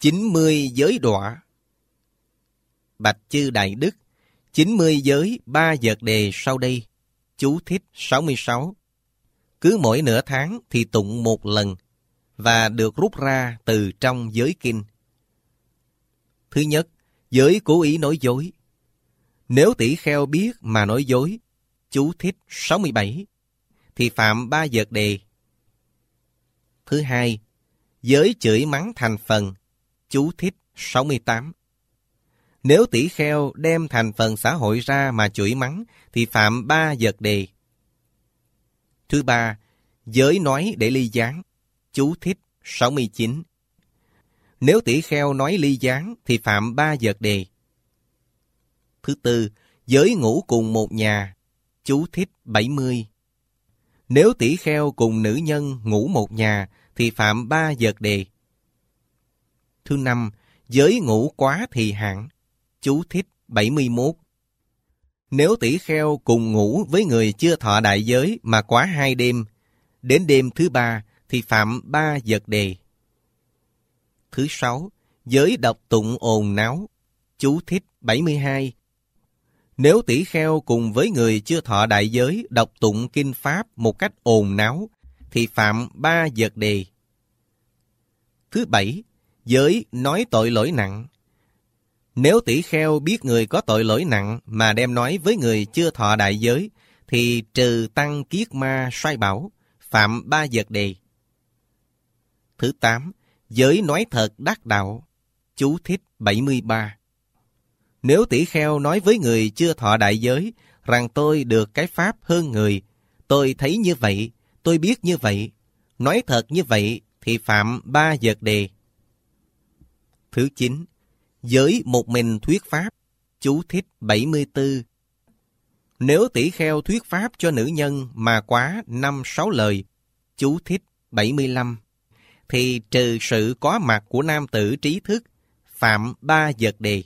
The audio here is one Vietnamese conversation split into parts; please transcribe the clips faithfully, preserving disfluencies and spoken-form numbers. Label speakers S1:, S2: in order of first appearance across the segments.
S1: chín mươi giới đọa. Bạch chư Đại Đức, chín mươi giới ba vật đề sau đây. Chú thích sáu mươi sáu. Cứ mỗi nửa tháng thì tụng một lần và được rút ra từ trong giới kinh. Thứ nhất, giới cố ý nói dối. Nếu tỷ kheo biết mà nói dối, chú thích sáu mươi bảy, thì phạm ba vật đề. Thứ hai, giới chửi mắng thành phần, chú thích sáu mươi tám. Nếu tỷ kheo đem thành phần xã hội ra mà chửi mắng, thì phạm ba vật đề. Thứ ba, giới nói để ly gián, chú thích sáu mươi chín. Nếu tỷ kheo nói ly gián, thì phạm ba vật đề. Thứ tư, giới ngủ cùng một nhà, chú thích bảy mươi. Nếu tỷ kheo cùng nữ nhân ngủ một nhà, thì phạm ba vật đề. Thứ năm, giới ngủ quá thì hạn, chú thích bảy mươi mốt. Nếu tỷ kheo cùng ngủ với người chưa thọ đại giới mà quá hai đêm, đến đêm thứ ba thì phạm ba vật đề. Thứ sáu, giới đọc tụng ồn náo, chú thích bảy mươi hai. Nếu tỷ kheo cùng với người chưa thọ đại giới đọc tụng kinh pháp một cách ồn náo, thì phạm ba vật đề. Thứ bảy, giới nói tội lỗi nặng. Nếu tỷ kheo biết người có tội lỗi nặng mà đem nói với người chưa thọ đại giới, thì trừ tăng kiết ma sai bảo, phạm ba vật đề. Thứ tám, giới nói thật đắc đạo, chú thích bảy mươi ba. Nếu tỷ kheo nói với người chưa thọ đại giới rằng tôi được cái pháp hơn người, tôi thấy như vậy, tôi biết như vậy, nói thật như vậy, thì phạm ba vật đề. Thứ chín, giới một mình thuyết pháp, chú thích bảy mươi tư. Nếu tỷ kheo thuyết pháp cho nữ nhân mà quá năm sáu lời, chú thích bảy mươi lăm, thì trừ sự có mặt của nam tử trí thức, phạm ba vật đề.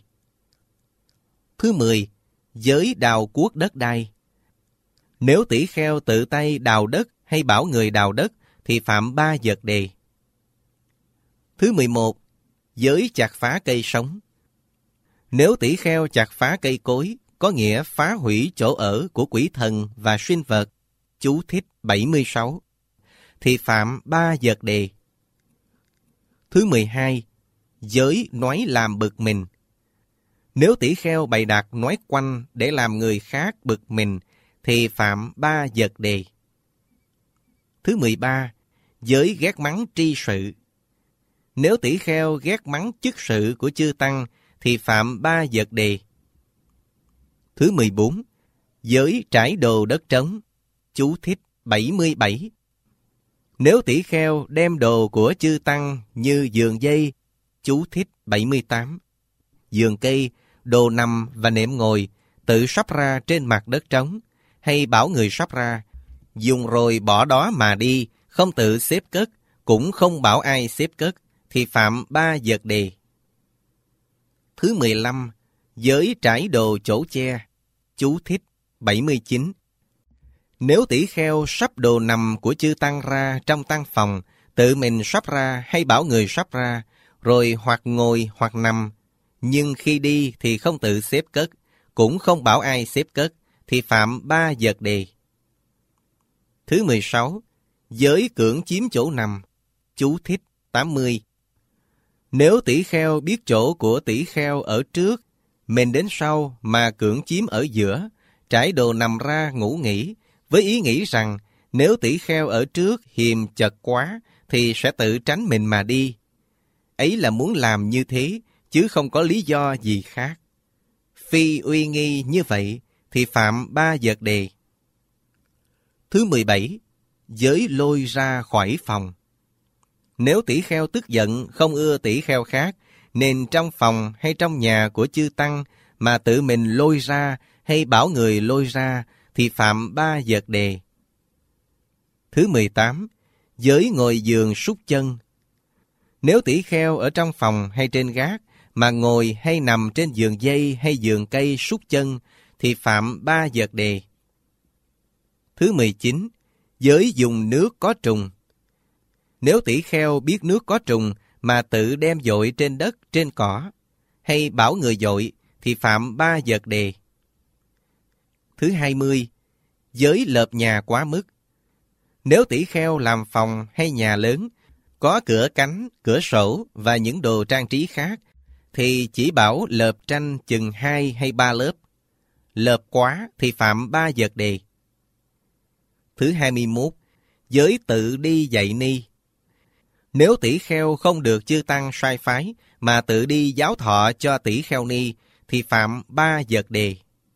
S1: Thứ mười, giới đào cuốc đất đai. Nếu tỷ kheo tự tay đào đất hay bảo người đào đất, thì phạm ba vật đề. Thứ mười một, giới chặt phá cây sống. Nếu tỷ kheo chặt phá cây cối, có nghĩa phá hủy chỗ ở của quỷ thần và sinh vật, chú thích bảy mươi sáu, thì phạm ba vật đề. Thứ mười hai, giới nói làm bực mình. Nếu tỷ kheo bày đặt nói quanh để làm người khác bực mình, thì phạm ba vật đề. Thứ mười ba, giới ghét mắng tri sự. Nếu tỷ kheo ghét mắng chức sự của chư tăng, thì phạm ba vật đề. Thứ mười bốn, giới trải đồ đất trống, chú thích bảy mươi bảy. Nếu tỷ kheo đem đồ của chư tăng như giường dây, chú thích bảy mươi tám, giường cây, đồ nằm và nệm ngồi, tự sắp ra trên mặt đất trống, hay bảo người sắp ra, dùng rồi bỏ đó mà đi, không tự xếp cất, cũng không bảo ai xếp cất, thì phạm ba vật đề. Thứ mười lăm, giới trải đồ chỗ che, chú thích bảy mươi chín. Nếu tỷ kheo sắp đồ nằm của chư tăng ra trong tăng phòng, tự mình sắp ra hay bảo người sắp ra, rồi hoặc ngồi hoặc nằm, nhưng khi đi thì không tự xếp cất, cũng không bảo ai xếp cất, thì phạm ba vật đề. Thứ mười sáu, giới cưỡng chiếm chỗ nằm, chú thích tám mươi. Nếu tỷ kheo biết chỗ của tỷ kheo ở trước, mình đến sau mà cưỡng chiếm ở giữa, trải đồ nằm ra ngủ nghỉ, với ý nghĩ rằng nếu tỷ kheo ở trước hiềm chật quá, thì sẽ tự tránh mình mà đi. Ấy là muốn làm như thế, chứ không có lý do gì khác. Phi uy nghi như vậy, thì phạm ba vật đề. Thứ mười bảy, giới lôi ra khỏi phòng. Nếu tỷ kheo tức giận không ưa tỷ kheo khác, nên trong phòng hay trong nhà của chư tăng mà tự mình lôi ra hay bảo người lôi ra, thì phạm ba vật đề. Thứ mười tám, giới ngồi giường sút chân. Nếu tỷ kheo ở trong phòng hay trên gác mà ngồi hay nằm trên giường dây hay giường cây sút chân, thì phạm ba vật đề. Thứ mười chín, giới dùng nước có trùng. Nếu tỷ kheo biết nước có trùng mà tự đem dội trên đất, trên cỏ, hay bảo người dội, thì phạm ba vật đề. Thứ hai mươi, giới lợp nhà quá mức. Nếu tỷ kheo làm phòng hay nhà lớn, có cửa cánh, cửa sổ và những đồ trang trí khác, thì chỉ bảo lợp tranh chừng hai hay ba lớp. Lợp quá thì phạm ba vật đề. Thứ hai mươi mốt, giới tự đi dạy ni. Nếu tỷ kheo không được chư tăng sai phái, mà tự đi giáo thọ cho tỷ kheo ni, thì phạm ba vật đề.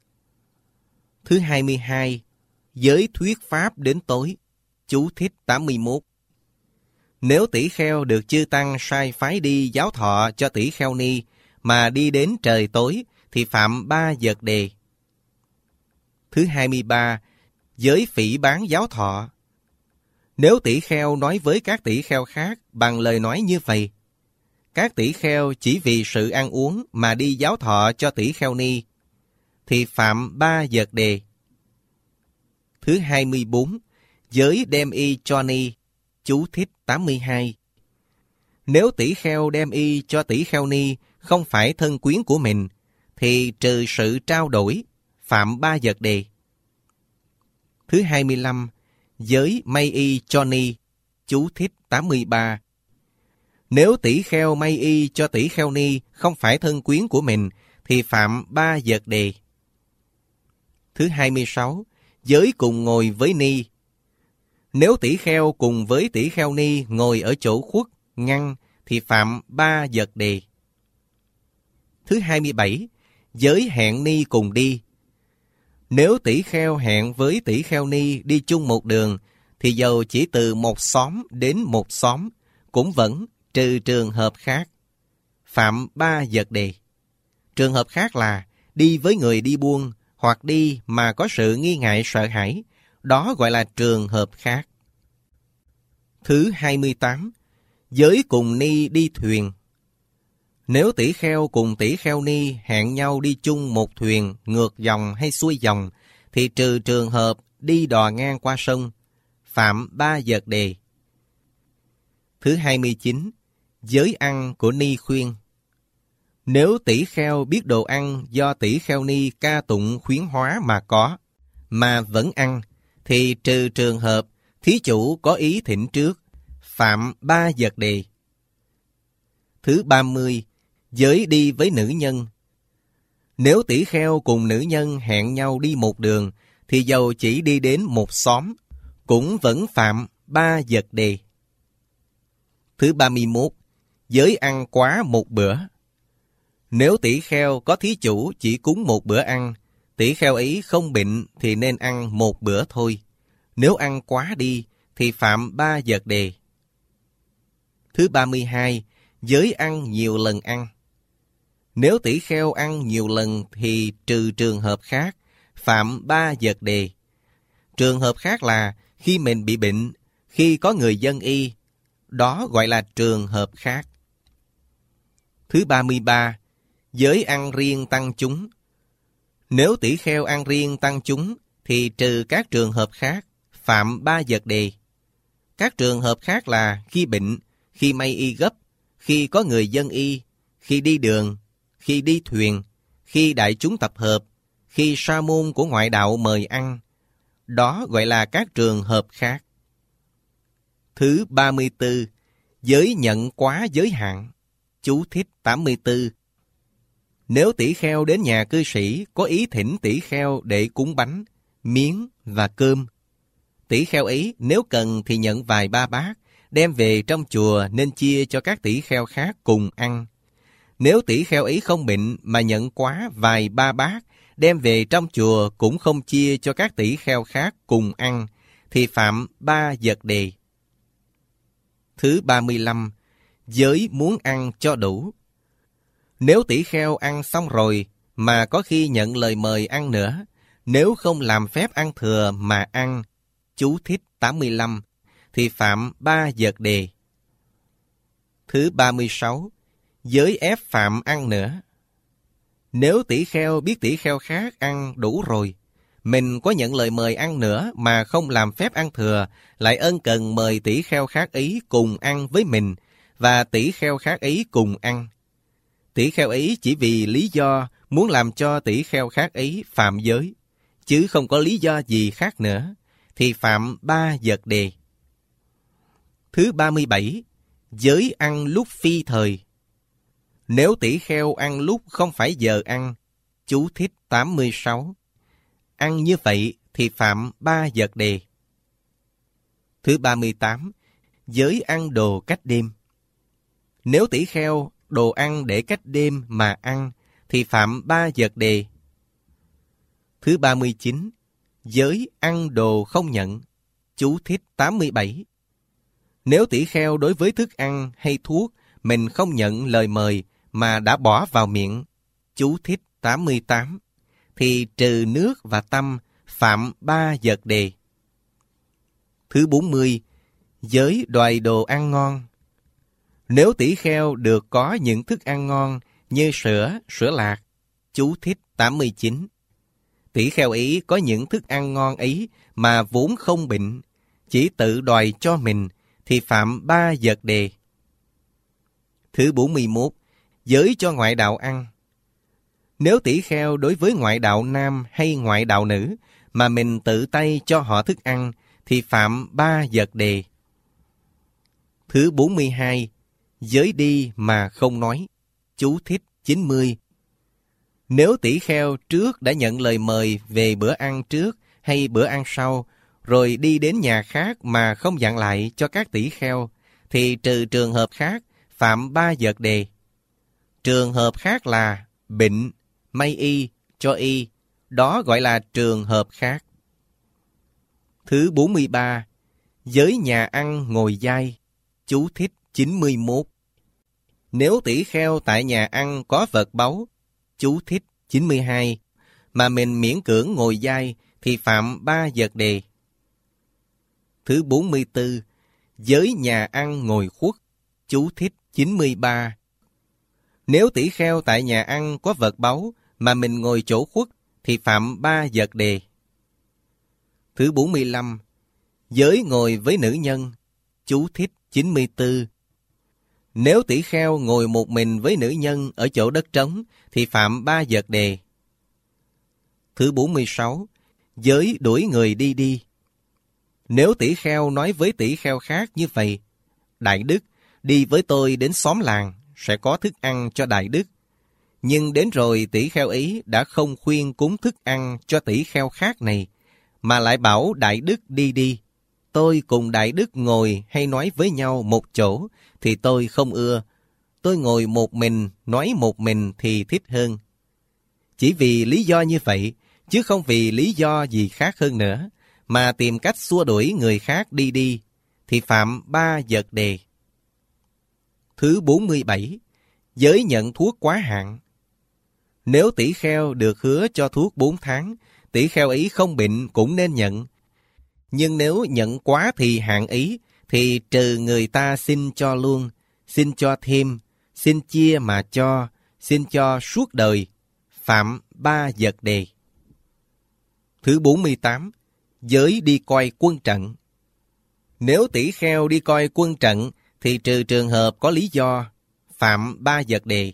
S1: Thứ hai mươi hai, giới thuyết pháp đến tối. Chú thích tám mươi mốt. Nếu tỷ kheo được chư tăng sai phái đi giáo thọ cho tỷ kheo ni, mà đi đến trời tối, thì phạm ba vật đề. Thứ hai mươi ba, giới phỉ báng giáo thọ. Nếu tỷ kheo nói với các tỷ kheo khác bằng lời nói như vậy, các tỷ kheo chỉ vì sự ăn uống mà đi giáo thọ cho tỷ kheo ni, thì phạm ba vật đề. Thứ hai mươi bốn, giới đem y cho ni. Chú thích tám mươi hai. Nếu tỷ kheo đem y cho tỷ kheo ni không phải thân quyến của mình, thì trừ sự trao đổi, phạm ba vật đề. Thứ hai mươi lăm, giới may y cho ni. Chú thích tám mươi ba. Nếu tỷ kheo may y cho tỷ kheo ni không phải thân quyến của mình, thì phạm ba vật đề. Thứ hai mươi sáu, giới cùng ngồi với ni. Nếu tỷ kheo cùng với tỷ kheo ni ngồi ở chỗ khuất, ngăn, thì phạm ba vật đề. Thứ hai mươi bảy, giới hẹn ni cùng đi. Nếu tỷ kheo hẹn với tỷ kheo ni đi chung một đường, thì dầu chỉ từ một xóm đến một xóm, cũng vẫn trừ trường hợp khác, phạm ba vật đề. Trường hợp khác là đi với người đi buôn, hoặc đi mà có sự nghi ngại sợ hãi, đó gọi là trường hợp khác. Thứ hai mươi tám, giới cùng ni đi thuyền. Nếu tỷ kheo cùng tỷ kheo ni hẹn nhau đi chung một thuyền ngược dòng hay xuôi dòng, thì trừ trường hợp đi đò ngang qua sông, phạm ba vật đề. Thứ hai mươi chín, giới ăn của ni khuyên. Nếu tỷ kheo biết đồ ăn do tỷ kheo ni ca tụng khuyến hóa mà có, mà vẫn ăn, thì trừ trường hợp thí chủ có ý thỉnh trước, phạm ba vật đề. Thứ ba mươi, giới đi với nữ nhân. Nếu tỷ kheo cùng nữ nhân hẹn nhau đi một đường, thì dầu chỉ đi đến một xóm, cũng vẫn phạm ba vật đề. Thứ ba mươi mốt, giới ăn quá một bữa. Nếu tỷ kheo có thí chủ chỉ cúng một bữa ăn, tỷ kheo ấy không bệnh thì nên ăn một bữa thôi. Nếu ăn quá đi thì phạm ba vật đề. Thứ ba mươi hai, giới ăn nhiều lần ăn. Nếu tỷ kheo ăn nhiều lần thì trừ trường hợp khác, phạm ba vật đề. Trường hợp khác là khi mình bị bệnh, khi có người dân y, đó gọi là trường hợp khác. Thứ ba mươi ba, giới ăn riêng tăng chúng. Nếu tỷ kheo ăn riêng tăng chúng, thì trừ các trường hợp khác, phạm ba vật đề. Các trường hợp khác là khi bệnh, khi may y gấp, khi có người dân y, khi đi đường, khi đi thuyền, khi đại chúng tập hợp, khi sa môn của ngoại đạo mời ăn. Đó gọi là các trường hợp khác. Thứ ba mươi tư, giới nhận quá giới hạn. Chú thích tám mươi tư. Nếu tỷ kheo đến nhà cư sĩ có ý thỉnh tỷ kheo để cúng bánh, miếng và cơm, tỷ kheo ấy nếu cần thì nhận vài ba bát, đem về trong chùa nên chia cho các tỷ kheo khác cùng ăn. Nếu tỷ kheo ấy không bệnh mà nhận quá vài ba bát, đem về trong chùa cũng không chia cho các tỷ kheo khác cùng ăn, thì phạm ba vật đề. Thứ ba mươi lăm, giới muốn ăn cho đủ. Nếu tỷ kheo ăn xong rồi mà có khi nhận lời mời ăn nữa, nếu không làm phép ăn thừa mà ăn, chú thích tám mươi lăm, thì phạm ba vật đề. Thứ ba mươi sáu, giới ép phạm ăn nữa. Nếu tỷ kheo biết tỷ kheo khác ăn đủ rồi, mình có nhận lời mời ăn nữa mà không làm phép ăn thừa, lại ân cần mời tỷ kheo khác ấy cùng ăn với mình, và tỷ kheo khác ấy cùng ăn. Tỷ kheo ấy chỉ vì lý do muốn làm cho tỷ kheo khác ấy phạm giới, chứ không có lý do gì khác nữa, thì phạm ba vật đề. Thứ ba mươi bảy, giới ăn lúc phi thời. Nếu tỷ kheo ăn lúc không phải giờ ăn, chú thích tám mươi sáu, ăn như vậy thì phạm ba vật đề. Thứ ba mươi tám, giới ăn đồ cách đêm. Nếu tỷ kheo đồ ăn để cách đêm mà ăn, thì phạm ba vật đề. Thứ ba mươi chín, giới ăn đồ không nhận. Chú thích tám mươi bảy. Nếu tỷ kheo đối với thức ăn hay thuốc mình không nhận lời mời mà đã bỏ vào miệng, chú thích tám mươi tám, thì trừ nước và tâm, phạm ba vật đề. Thứ bốn mươi, giới đoài đồ ăn ngon. Nếu tỷ kheo được có những thức ăn ngon như sữa, sữa lạc, chú thích tám mươi chín. Tỷ kheo ấy có những thức ăn ngon ấy mà vốn không bệnh, chỉ tự đòi cho mình, thì phạm ba vật đề. Thứ bốn mươi mốt, giới cho ngoại đạo ăn. Nếu tỷ kheo đối với ngoại đạo nam hay ngoại đạo nữ mà mình tự tay cho họ thức ăn, thì phạm ba vật đề. Thứ bốn mươi hai, giới đi mà không nói. Chú thích chín mươi. Nếu tỷ kheo trước đã nhận lời mời về bữa ăn trước hay bữa ăn sau, rồi đi đến nhà khác mà không dặn lại cho các tỷ kheo, thì trừ trường hợp khác, phạm ba vật đề. Trường hợp khác là bệnh, may y, cho y, đó gọi là trường hợp khác. Thứ bốn mươi ba, giới nhà ăn ngồi dai. Chú thích chín mươi mốt. Nếu tỷ kheo tại nhà ăn có vật báu, chú thích chín mươi hai, mà mình miễn cưỡng ngồi dai, thì phạm ba vật đề. Thứ bốn mươi tư, giới nhà ăn ngồi khuất. Chú thích chín mươi ba. Nếu tỷ kheo tại nhà ăn có vật báu mà mình ngồi chỗ khuất, thì phạm ba vật đề. Thứ bốn mươi lăm, giới ngồi với nữ nhân. Chú thích chín mươi tư. Nếu tỷ kheo ngồi một mình với nữ nhân ở chỗ đất trống, thì phạm ba vật đề. Thứ bốn mươi sáu, giới đuổi người đi đi. Nếu tỷ kheo nói với tỷ kheo khác như vậy: Đại đức, đi với tôi đến xóm làng, sẽ có thức ăn cho đại đức. Nhưng đến rồi tỷ kheo ấy đã không khuyên cúng thức ăn cho tỷ kheo khác này, mà lại bảo đại đức đi đi. Tôi cùng đại đức ngồi hay nói với nhau một chỗ, thì tôi không ưa. Tôi ngồi một mình, nói một mình thì thích hơn. Chỉ vì lý do như vậy, chứ không vì lý do gì khác hơn nữa, mà tìm cách xua đuổi người khác đi đi, thì phạm ba vật đề. Thứ bốn mươi bảy, giới nhận thuốc quá hạn. Nếu tỷ kheo được hứa cho thuốc bốn tháng, tỷ kheo ấy không bệnh cũng nên nhận. Nhưng nếu nhận quá thì hạn ý, thì trừ người ta xin cho luôn, xin cho thêm, xin chia mà cho, xin cho suốt đời, phạm ba vật đề. Thứ bốn mươi tám, giới đi coi quân trận. Nếu tỷ kheo đi coi quân trận, thì trừ trường hợp có lý do, phạm ba vật đề.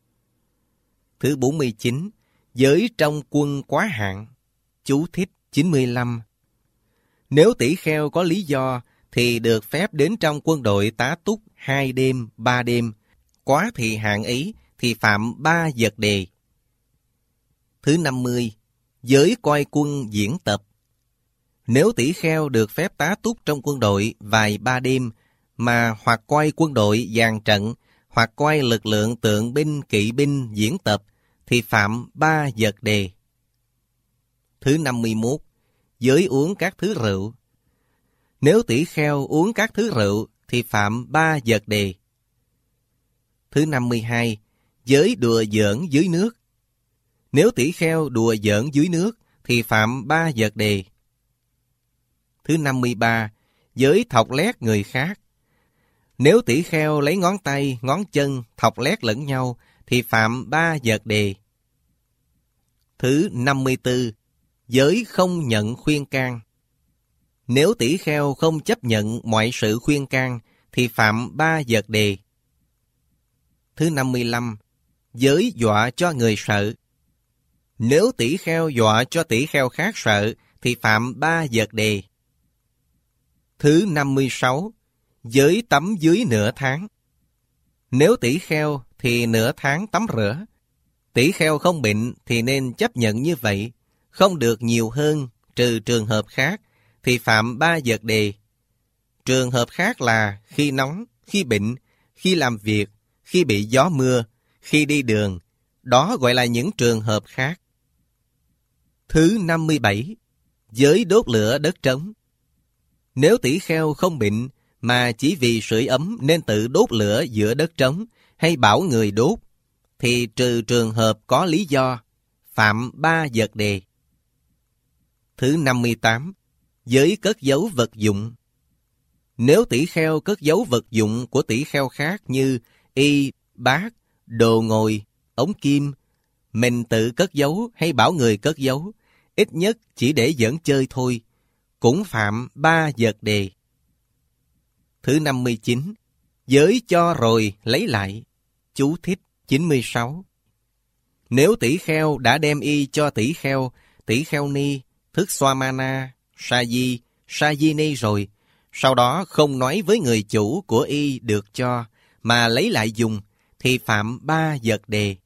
S1: Thứ bốn mươi chín, giới trong quân quá hạn. Chú thích chín mươi lăm. Nếu tỷ kheo có lý do, thì được phép đến trong quân đội tá túc hai đêm, ba đêm. Quá thì hạn ấy, thì phạm ba vật đề. Thứ năm mươi, giới coi quân diễn tập. Nếu tỷ kheo được phép tá túc trong quân đội vài ba đêm, mà hoặc coi quân đội dàn trận, hoặc coi lực lượng tượng binh, kỵ binh diễn tập, thì phạm ba vật đề. Thứ năm mươi mốt, giới uống các thứ rượu. Nếu tỷ kheo uống các thứ rượu, thì phạm ba vật đề. Thứ năm mươi hai, giới đùa giỡn dưới nước. Nếu tỷ kheo đùa giỡn dưới nước, thì phạm ba vật đề. Thứ năm mươi ba, giới thọc lét người khác. Nếu tỷ kheo lấy ngón tay, ngón chân thọc lét lẫn nhau, thì phạm ba vật đề. Thứ năm mươi tư, giới không nhận khuyên can. Nếu tỷ kheo không chấp nhận mọi sự khuyên can, thì phạm ba vật đề. Thứ năm mươi lăm, giới dọa cho người sợ. Nếu tỷ kheo dọa cho tỷ kheo khác sợ, thì phạm ba vật đề. Thứ năm mươi sáu, giới tắm dưới nửa tháng. Nếu tỷ kheo thì nửa tháng tắm rửa. Tỷ kheo không bệnh thì nên chấp nhận như vậy, không được nhiều hơn, trừ trường hợp khác, thì phạm ba vật đề. Trường hợp khác là khi nóng, khi bệnh, khi làm việc, khi bị gió mưa, khi đi đường. Đó gọi là những trường hợp khác. Thứ năm mươi bảy, giới đốt lửa đất trống. Nếu tỷ kheo không bệnh, mà chỉ vì sưởi ấm nên tự đốt lửa giữa đất trống, hay bảo người đốt, thì trừ trường hợp có lý do, phạm ba vật đề. Thứ năm mươi tám, giới cất giấu vật dụng. Nếu tỷ kheo cất giấu vật dụng của tỷ kheo khác như y, bát, đồ ngồi, ống kim, mình tự cất giấu hay bảo người cất giấu, ít nhất chỉ để dẫn chơi thôi, cũng phạm ba vật đề. Thứ năm mươi chín, giới cho rồi lấy lại. Chú thích chín mươi sáu. Nếu tỷ kheo đã đem y cho tỷ kheo, tỷ kheo ni, thức Swamana, sa di, sa di ni rồi, sau đó không nói với người chủ của y được cho, mà lấy lại dùng, thì phạm ba vật đề.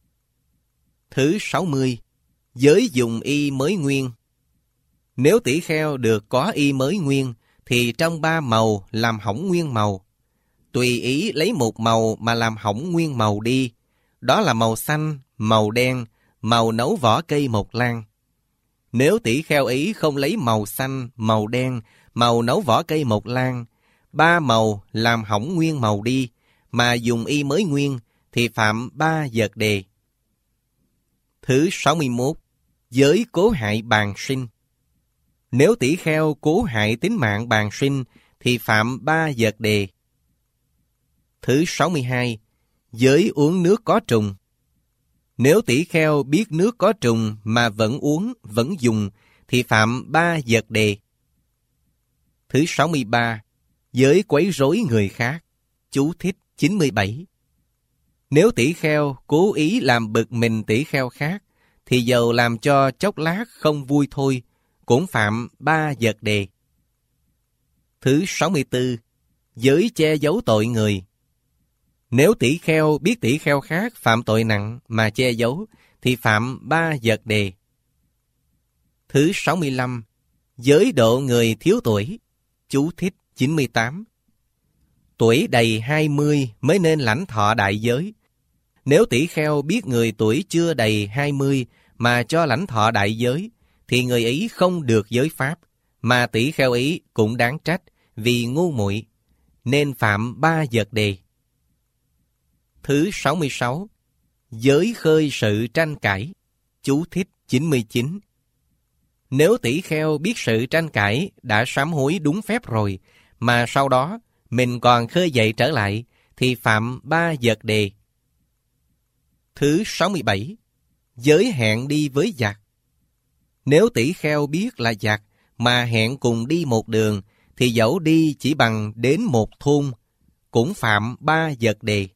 S1: Thứ sáu mươi, giới dùng y mới nguyên. Nếu tỷ kheo được có y mới nguyên, thì trong ba màu làm hỏng nguyên màu. Tùy ý lấy một màu mà làm hỏng nguyên màu đi. Đó là màu xanh, màu đen, màu nấu vỏ cây mộc lan. Nếu tỷ kheo ý không lấy màu xanh, màu đen, màu nấu vỏ cây mộc lan, ba màu làm hỏng nguyên màu đi, mà dùng y mới nguyên, thì phạm ba vật đề. Thứ sáu mươi mốt, giới cố hại bàng sinh. Nếu tỷ kheo cố hại tính mạng bàng sinh, thì phạm ba vật đề. Thứ sáu mươi hai, giới uống nước có trùng. Nếu tỷ kheo biết nước có trùng mà vẫn uống, vẫn dùng, thì phạm ba vật đề. Thứ sáu mươi ba, giới quấy rối người khác. Chú thích chín mươi bảy. Nếu tỷ kheo cố ý làm bực mình tỷ kheo khác, thì dầu làm cho chốc lát không vui thôi, cũng phạm ba vật đề. Thứ sáu mươi tư, giới che giấu tội người. Nếu tỷ kheo biết tỷ kheo khác phạm tội nặng mà che giấu, thì phạm ba vật đề. Thứ sáu mươi lăm, giới độ người thiếu tuổi. Chú thích chín mươi tám. Tuổi đầy hai mươi mới nên lãnh thọ đại giới. Nếu tỷ kheo biết người tuổi chưa đầy hai mươi mà cho lãnh thọ đại giới, thì người ấy không được giới pháp, mà tỷ kheo ấy cũng đáng trách vì ngu muội, nên phạm ba vật đề. Thứ sáu mươi sáu, giới khơi sự tranh cãi. Chú thích chín mươi chín. Nếu tỷ kheo biết sự tranh cãi đã sám hối đúng phép rồi, mà sau đó mình còn khơi dậy trở lại, thì phạm ba vật đề. Thứ sáu mươi bảy, giới hẹn đi với giặc. Nếu tỷ kheo biết là giặc mà hẹn cùng đi một đường, thì dẫu đi chỉ bằng đến một thôn, cũng phạm ba vật đề.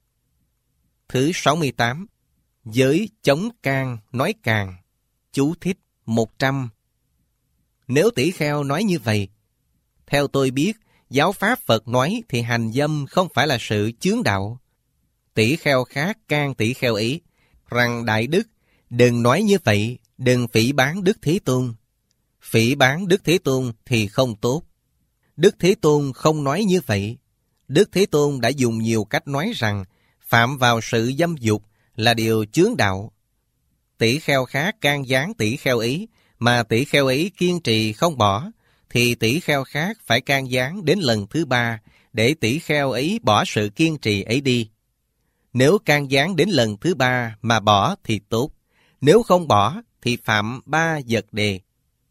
S1: Thứ sáu mươi tám, giới chống can nói càng. Chú thích một trăm. Nếu tỷ kheo nói như vậy, theo tôi biết, giáo pháp Phật nói thì hành dâm không phải là sự chướng đạo. Tỷ kheo khác can tỷ kheo ý rằng đại đức, đừng nói như vậy, đừng phỉ báng Đức Thế Tôn. Phỉ báng Đức Thế Tôn thì không tốt. Đức Thế Tôn không nói như vậy. Đức Thế Tôn đã dùng nhiều cách nói rằng phạm vào sự dâm dục là điều chướng đạo. Tỷ kheo khác can gián tỷ kheo ý, mà tỷ kheo ý kiên trì không bỏ, thì tỷ kheo khác phải can gián đến lần thứ ba để tỷ kheo ấy bỏ sự kiên trì ấy đi. Nếu can gián đến lần thứ ba mà bỏ thì tốt, nếu không bỏ thì phạm ba vật đề.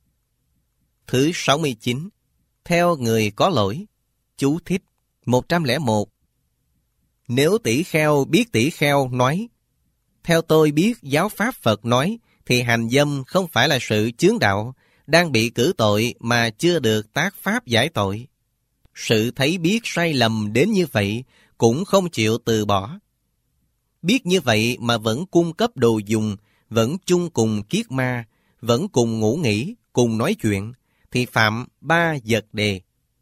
S1: Thứ sáu mươi chín, theo người có lỗi. Chú thích một trăm lẻ một. Nếu tỷ kheo biết tỷ kheo nói, theo tôi biết giáo pháp Phật nói, thì hành dâm không phải là sự chướng đạo, đang bị cử tội mà chưa được tác pháp giải tội. Sự thấy biết sai lầm đến như vậy cũng không chịu từ bỏ. Biết như vậy mà vẫn cung cấp đồ dùng, vẫn chung cùng kiết ma, vẫn cùng ngủ nghỉ, cùng nói chuyện, thì phạm ba vật đề.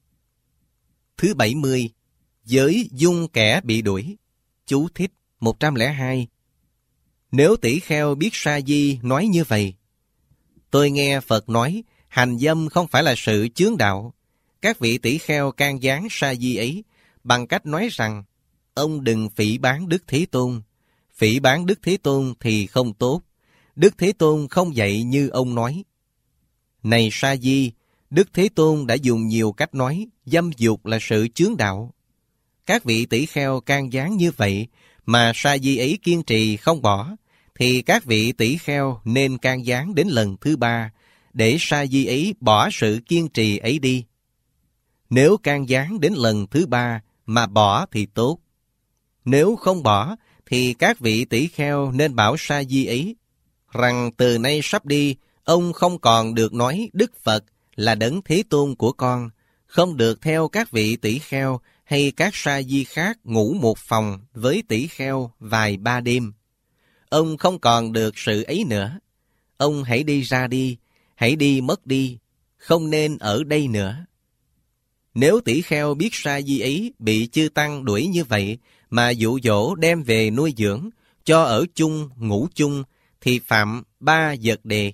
S1: Thứ bảy mươi. Giới dung kẻ bị đuổi. Chú thích một trăm lẻ hai. Nếu tỷ kheo biết sa di nói như vậy: tôi nghe Phật nói, hành dâm không phải là sự chướng đạo. Các vị tỷ kheo can gián sa di ấy bằng cách nói rằng, ông đừng phỉ báng Đức Thế Tôn. Phỉ báng Đức Thế Tôn thì không tốt. Đức Thế Tôn không dạy như ông nói. Này sa di, Đức Thế Tôn đã dùng nhiều cách nói dâm dục là sự chướng đạo. Các vị tỷ kheo can gián như vậy mà sa di ấy kiên trì không bỏ, thì các vị tỷ kheo nên can gián đến lần thứ ba, để sa di ấy bỏ sự kiên trì ấy đi. Nếu can gián đến lần thứ ba mà bỏ thì tốt. Nếu không bỏ, thì các vị tỷ kheo nên bảo sa di ấy rằng từ nay sắp đi, ông không còn được nói Đức Phật là Đấng Thế Tôn của con, không được theo các vị tỷ kheo hay các sa di khác ngủ một phòng với tỷ kheo vài ba đêm. Ông không còn được sự ấy nữa. Ông hãy đi ra đi, hãy đi mất đi, không nên ở đây nữa. Nếu tỷ kheo biết sa di ấy bị chư tăng đuổi như vậy mà dụ dỗ đem về nuôi dưỡng, cho ở chung, ngủ chung, thì phạm ba vật đề.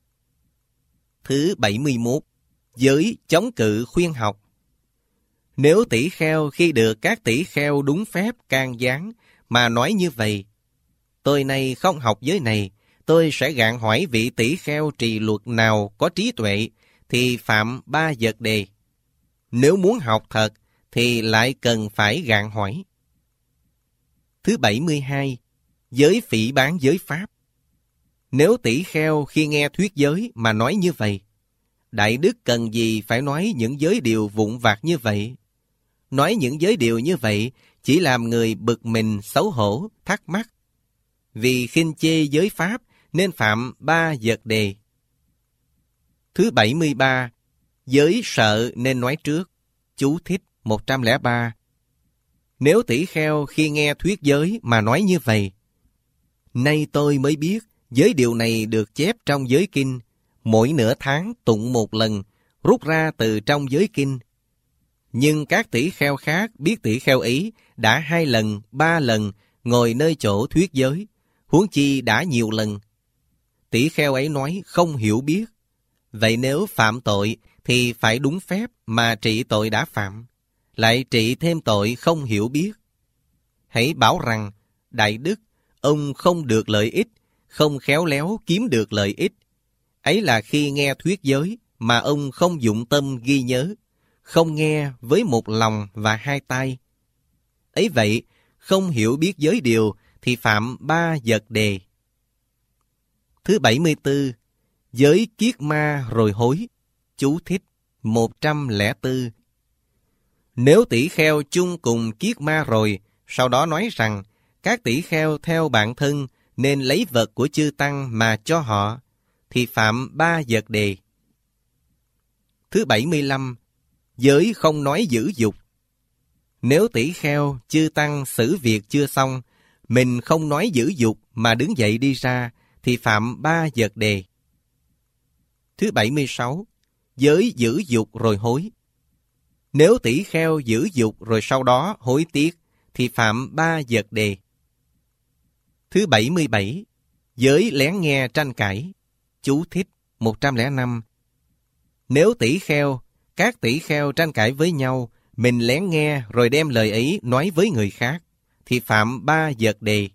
S1: Thứ bảy mươi mốt. Giới chống cự khuyên học. Nếu tỷ kheo khi được các tỷ kheo đúng phép can gián mà nói như vậy: tôi nay không học giới này, tôi sẽ gạn hỏi vị tỷ kheo trì luật nào có trí tuệ, thì phạm ba vật đề. Nếu muốn học thật thì lại cần phải gạn hỏi. Thứ bảy mươi hai. Giới phỉ báng giới pháp. Nếu tỷ kheo khi nghe thuyết giới mà nói như vậy: đại đức cần gì phải nói những giới điều vụn vặt như vậy? Nói những giới điều như vậy chỉ làm người bực mình, xấu hổ, thắc mắc. Vì khinh chê giới pháp nên phạm ba vật đề. Thứ bảy mươi ba. Giới sợ nên nói trước. Chú thích một trăm lẻ ba. Nếu tỷ kheo khi nghe thuyết giới mà nói như vậy: nay tôi mới biết giới điều này được chép trong giới kinh, mỗi nửa tháng tụng một lần, rút ra từ trong giới kinh. Nhưng các tỷ kheo khác biết tỷ kheo ấy đã hai lần, ba lần ngồi nơi chỗ thuyết giới, huống chi đã nhiều lần. Tỷ kheo ấy nói không hiểu biết. Vậy nếu phạm tội thì phải đúng phép mà trị tội đã phạm, lại trị thêm tội không hiểu biết. Hãy bảo rằng: đại đức, ông không được lợi ích, không khéo léo kiếm được lợi ích. Ấy là khi nghe thuyết giới mà ông không dụng tâm ghi nhớ, không nghe với một lòng và hai tai. Ấy vậy, không hiểu biết giới điều thì phạm ba vật đề. Thứ bảy mươi tư. Giới kiết ma rồi hối. Chú thích một trăm lẻ bốn. Nếu tỷ kheo chung cùng kiết ma rồi, sau đó nói rằng các tỷ kheo theo bản thân nên lấy vật của chư tăng mà cho họ, thì phạm ba vật đề. Thứ bảy mươi lăm. Giới không nói giữ dục. Nếu tỷ kheo chư tăng xử việc chưa xong, mình không nói giữ dục mà đứng dậy đi ra, thì phạm ba vật đề. Thứ bảy mươi sáu. Giới giữ dục rồi hối. Nếu tỷ kheo giữ dục rồi sau đó hối tiếc, thì phạm ba vật đề. Thứ bảy mươi bảy. Giới lén nghe tranh cãi. Chú thích một trăm lẻ năm. Nếu tỷ kheo, các tỷ kheo tranh cãi với nhau, mình lén nghe rồi đem lời ấy nói với người khác, thì phạm ba vật đề.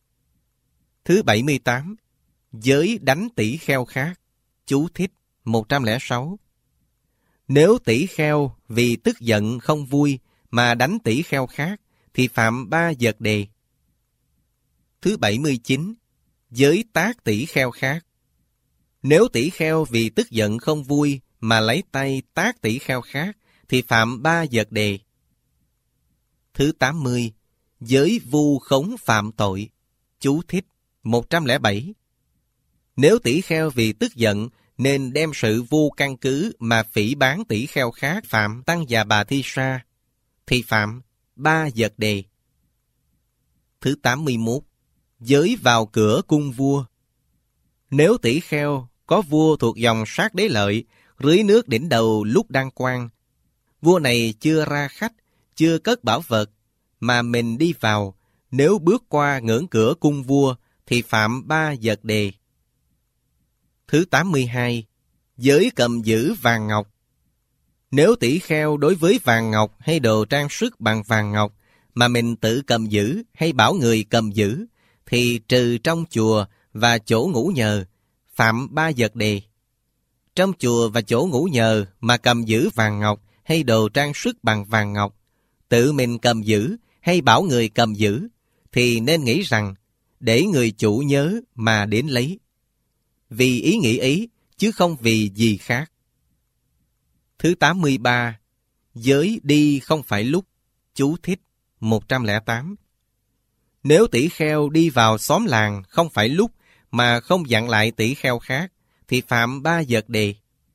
S1: Thứ bảy mươi tám. Giới đánh tỷ kheo khác. Chú thích một trăm lẻ sáu. Nếu tỷ kheo vì tức giận không vui mà đánh tỷ kheo khác, thì phạm ba vật đề. Thứ bảy mươi chín. Giới tác tỷ kheo khác. Nếu tỷ kheo vì tức giận không vui mà lấy tay tác tỷ kheo khác, thì phạm ba vật đề. Thứ tám mươi. Giới vu khống phạm tội. Chú thích một trăm lẻ bảy. Nếu tỷ kheo vì tức giận nên đem sự vu căn cứ mà phỉ báng tỷ kheo khác phạm tăng và bà thi sa, thì phạm ba vật đề. Thứ tám mươi mốt. Giới vào cửa cung vua. Nếu tỷ kheo có vua thuộc dòng Sát Đế Lợi rưới nước đỉnh đầu lúc đăng quang, vua này chưa ra khách, chưa cất bảo vật, mà mình đi vào, nếu bước qua ngưỡng cửa cung vua, thì phạm ba vật đề. Thứ tám mươi hai. Giới cầm giữ vàng ngọc. Nếu tỷ kheo đối với vàng ngọc hay đồ trang sức bằng vàng ngọc, mà mình tự cầm giữ hay bảo người cầm giữ, thì trừ trong chùa và chỗ ngủ nhờ, phạm ba vật đề. Trong chùa và chỗ ngủ nhờ mà cầm giữ vàng ngọc hay đồ trang sức bằng vàng ngọc, tự mình cầm giữ hay bảo người cầm giữ, thì nên nghĩ rằng để người chủ nhớ mà đến lấy. Vì ý nghĩ ấy, chứ không vì gì khác. Thứ tám mươi ba. Giới đi không phải lúc. Chú thích một trăm lẻ tám. Nếu tỷ kheo đi vào xóm làng không phải lúc mà không dặn lại tỷ kheo khác, thì phạm ba vật đề.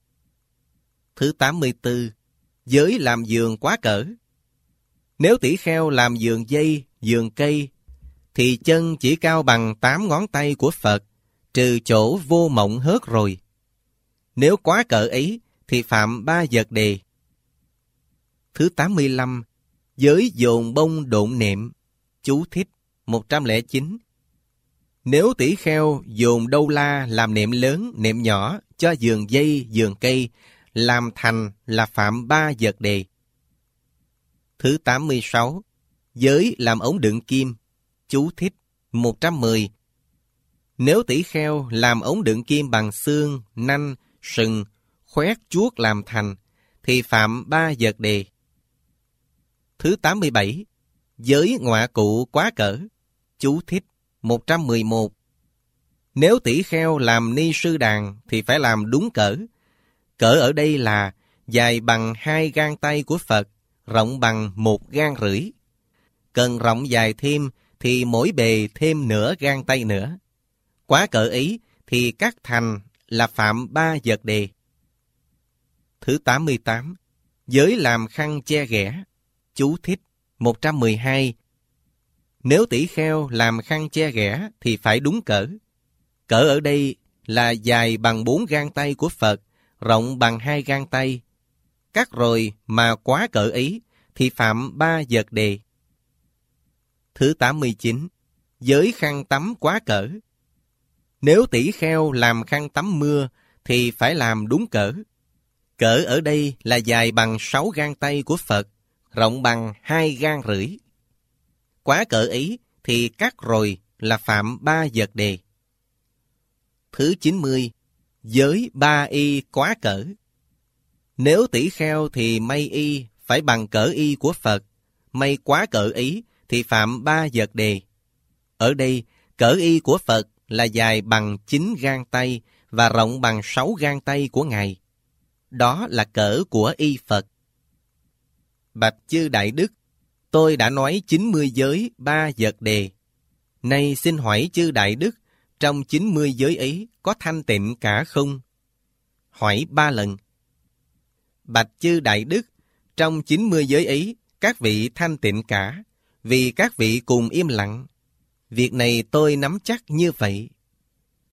S1: Thứ tám mươi tư. Giới làm giường quá cỡ. Nếu tỷ kheo làm giường dây, giường cây, thì chân chỉ cao bằng tám ngón tay của Phật, trừ chỗ vô mộng hớt rồi. Nếu quá cỡ ấy, thì phạm ba vật đề. Thứ tám mươi lăm. Giới dồn bông độn nệm. Chú thích một trăm lẻ chín. Nếu tỷ kheo dồn đâu la làm nệm lớn, nệm nhỏ cho giường dây, giường cây, làm thành là phạm ba vật đề. Thứ tám mươi sáu. Giới làm ống đựng kim. Chú thích một trăm mười. Nếu tỷ kheo làm ống đựng kim bằng xương, nanh, sừng, khoét chuốt làm thành, thì phạm ba vật đề. Thứ tám mươi bảy. Giới ngọa cụ quá cỡ. Chú thích một trăm mười một. Nếu tỷ kheo làm ni sư đàn thì phải làm đúng cỡ. Cỡ ở đây là dài bằng hai gang tay của Phật, rộng bằng một gang rưỡi. Cần rộng dài thêm thì mỗi bề thêm nửa gang tay nữa. Quá cỡ ấy thì cắt thành là phạm ba vật đề. Thứ tám mươi tám. Giới làm khăn che ghẻ. Chú thích một trăm mười hai. Nếu tỷ kheo làm khăn che ghẻ thì phải đúng cỡ. Cỡ ở đây là dài bằng bốn gang tay của Phật, rộng bằng hai gang tay. Cắt rồi mà quá cỡ ấy thì phạm ba vật đề. Thứ tám mươi chín. Giới khăn tắm quá cỡ. Nếu tỷ kheo làm khăn tắm mưa thì phải làm đúng cỡ. Cỡ ở đây là dài bằng sáu gang tay của Phật, rộng bằng hai gang rưỡi. Quá cỡ ấy thì cắt rồi là phạm ba vật đề. Thứ chín mươi. Giới ba y quá cỡ. Nếu tỷ kheo thì may y phải bằng cỡ y của Phật, may quá cỡ ấy thì phạm ba vật đề. Ở đây, cỡ y của Phật là dài bằng chín gang tay và rộng bằng sáu gang tay của Ngài. Đó là cỡ của y Phật. Bạch chư Đại Đức, tôi đã nói chín mươi giới ba vật đề. Nay xin hỏi chư Đại Đức, trong chín mươi giới ấy có thanh tịnh cả không? Hỏi ba lần. Bạch chư Đại Đức, trong chín mươi giới ấy, các vị thanh tịnh cả, vì các vị cùng im lặng. Việc này tôi nắm chắc như vậy.